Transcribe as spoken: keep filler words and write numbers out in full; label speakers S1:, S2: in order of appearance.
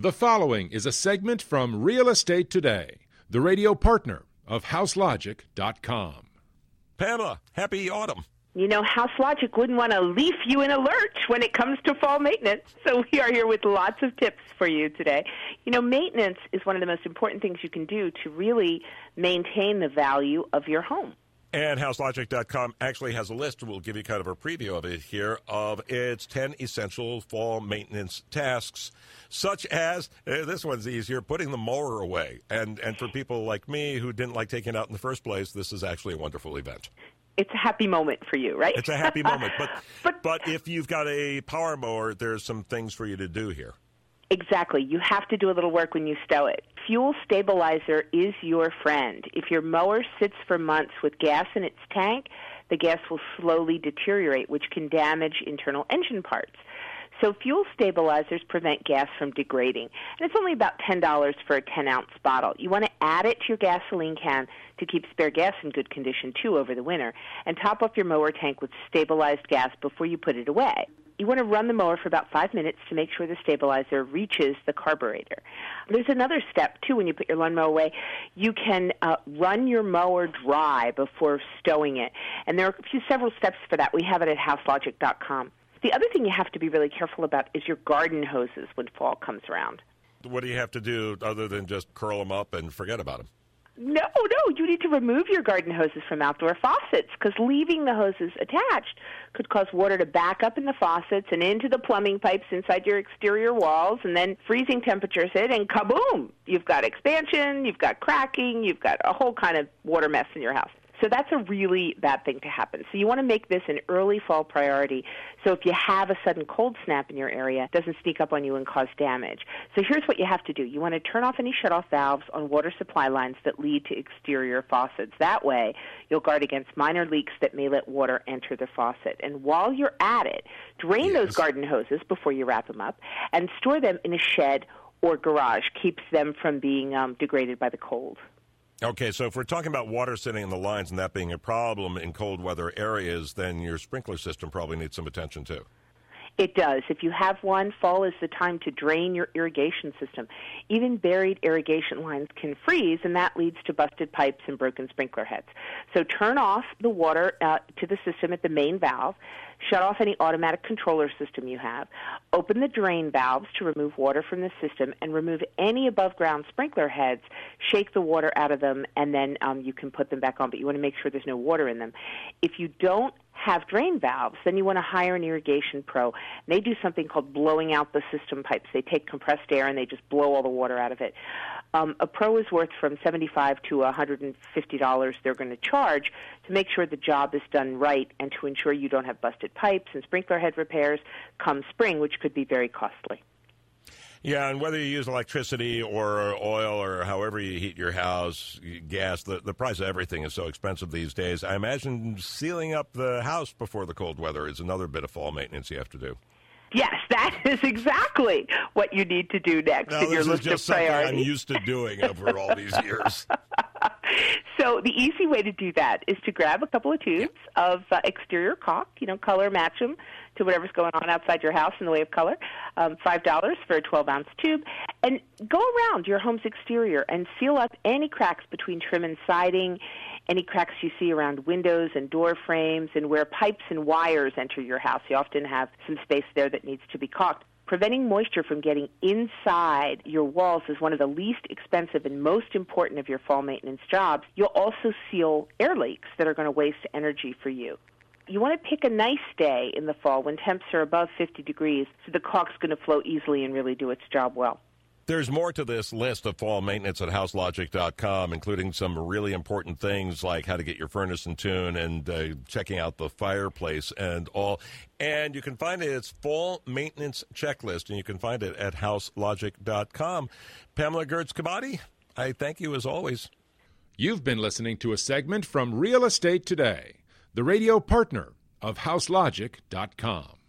S1: The following is a segment from Real Estate Today, the radio partner of house logic dot com.
S2: Pamela, happy autumn.
S3: You know, House Logic wouldn't want to leave you in a lurch when it comes to fall maintenance, so we are here with lots of tips for you today. You know, maintenance is one of the most important things you can do to really maintain the value of your home.
S2: And house logic dot com actually has a list, we'll give you kind of a preview of it here, of its ten essential fall maintenance tasks, such as, uh, this one's easier, putting the mower away. And, and for people like me who didn't like taking it out in the first place, this is actually a wonderful event.
S3: It's a happy moment for you, right?
S2: It's a happy moment. But,
S3: but
S2: but if you've got a power mower, there's some things for you to do here.
S3: Exactly. You have to do a little work when you stow it. Fuel stabilizer is your friend. If your mower sits for months with gas in its tank, the gas will slowly deteriorate, which can damage internal engine parts. So fuel stabilizers prevent gas from degrading. And it's only about ten dollars for a ten-ounce bottle. You want to add it to your gasoline can to keep spare gas in good condition, too, over the winter. And top up your mower tank with stabilized gas before you put it away. You want to run the mower for about five minutes to make sure the stabilizer reaches the carburetor. There's another step, too, when you put your lawnmower away. You can uh, run your mower dry before stowing it. And there are a few, several steps for that. We have it at house logic dot com. The other thing you have to be really careful about is your garden hoses when fall comes around.
S2: What do you have to do other than just curl them up and forget about them?
S3: No, no, you need to remove your garden hoses from outdoor faucets because leaving the hoses attached could cause water to back up in the faucets and into the plumbing pipes inside your exterior walls, and then freezing temperatures hit, and kaboom! You've got expansion, you've got cracking, you've got a whole kind of water mess in your house. So that's a really bad thing to happen. So you want to make this an early fall priority so if you have a sudden cold snap in your area, it doesn't sneak up on you and cause damage. So here's what you have to do. You want to turn off any shutoff valves on water supply lines that lead to exterior faucets. That way, you'll guard against minor leaks that may let water enter the faucet. And while you're at it, drain
S2: yes.
S3: those garden hoses before you wrap them up and store them in a shed or garage. Keeps them from being um, degraded by the cold.
S2: Okay, so if we're talking about water sitting in the lines and that being a problem in cold weather areas, then your sprinkler system probably needs some attention too.
S3: It does. If you have one, fall is the time to drain your irrigation system. Even buried irrigation lines can freeze, and that leads to busted pipes and broken sprinkler heads. So turn off the water uh, to the system at the main valve. Shut off any automatic controller system you have. Open the drain valves to remove water from the system and remove any above-ground sprinkler heads. Shake the water out of them, and then um, you can put them back on, but you want to make sure there's no water in them. If you don't have drain valves, then you want to hire an irrigation pro. And they do something called blowing out the system pipes. They take compressed air and they just blow all the water out of it. Um, a pro is worth from seventy-five dollars to one hundred fifty dollars they're going to charge to make sure the job is done right and to ensure you don't have busted pipes and sprinkler head repairs come spring, which could be very costly.
S2: Yeah, and whether you use electricity or oil or however you heat your house, gas, the, the price of everything is so expensive these days. I imagine sealing up the house before the cold weather is another bit of fall maintenance you have to do.
S3: Yes, that is exactly what you need to do next
S2: now,
S3: in your
S2: list
S3: list of priorities.
S2: I'm used to doing over all these years.
S3: So the easy way to do that is to grab a couple of tubes yeah. of uh, exterior caulk, you know, color match them to whatever's going on outside your house in the way of color, um, five dollars for a twelve-ounce tube, and go around your home's exterior and seal up any cracks between trim and siding, any cracks you see around windows and door frames, and where pipes and wires enter your house. You often have some space there that needs to be caulked. Preventing moisture from getting inside your walls is one of the least expensive and most important of your fall maintenance jobs. You'll also seal air leaks that are going to waste energy for you. You want to pick a nice day in the fall when temps are above fifty degrees so the caulk's going to flow easily and really do its job well.
S2: There's more to this list of fall maintenance at house logic dot com, including some really important things like how to get your furnace in tune and uh, checking out the fireplace and all. And you can find it, it's Fall Maintenance Checklist, and you can find it at house logic dot com. Pamela Gertz-Kabati, I thank you as always.
S1: You've been listening to a segment from Real Estate Today, the radio partner of house logic dot com.